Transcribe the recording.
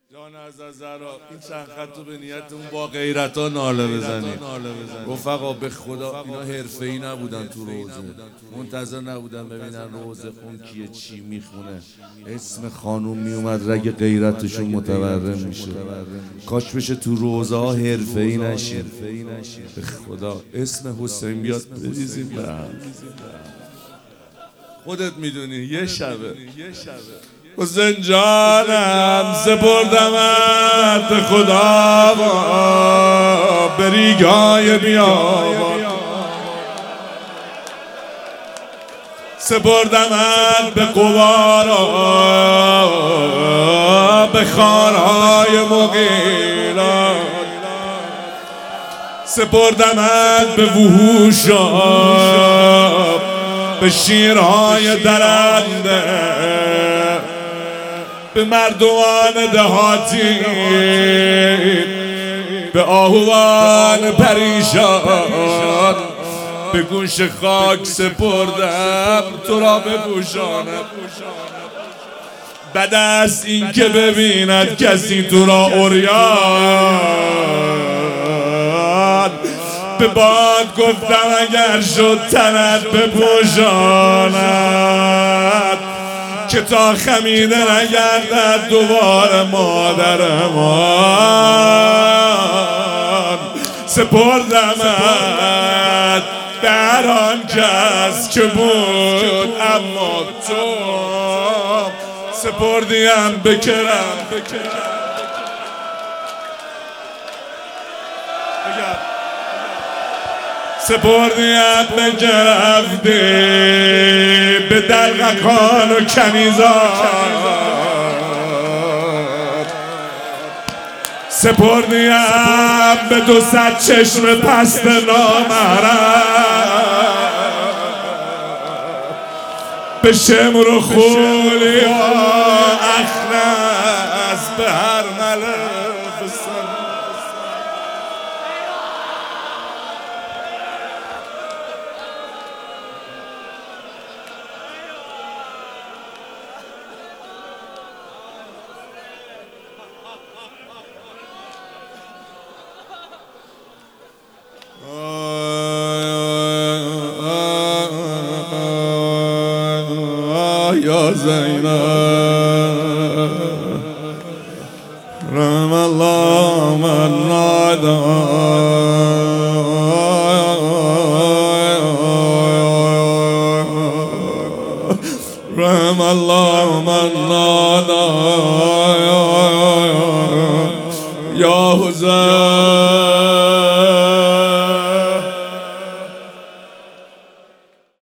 جان عزازرا این چند خط رو به نیتمون با غیرت ها ناله بزنیم. رفقا به خدا اینا حرفه‌ای نبودن، تو روزه منتظر نبودن ببینن روزه خون کیه چی میخونه، اسم خانوم میومد رگ غیرتشون متورم میشه. کاش بشه تو روزه ها حرفه‌ای نشیم. به خدا اسم حسین بیاد بریزیم به هم. خودت میدونی یه شبه حسین جانم سپردمت به خدا به ریگای بیابان، سپردمت به قوارا به خارهای مغیلان، سپردمت به وحوشا به شیرهای درنده، به مردمان دهاتی به آهوان پریشان، به گوش خاک سپردم تو را بپوشانم. بد است این که ببیند کسی تو را عریان، به باد گفتم اگر شد تنت بپوشاند، که تا خمیده نگردد دوباره مادرمان. سپردمت به هر آن کس که بود، اما تو سپردیم به کرم. سپردیم به گرفتی به دلقکان و کنیزان، سپردیم به 200 چشم پست نامحرم، به شمر و خولی و اخنس، به هر ملف سن. یا زینب رحم الله من نادا، رحم الله من نادا یا حسین.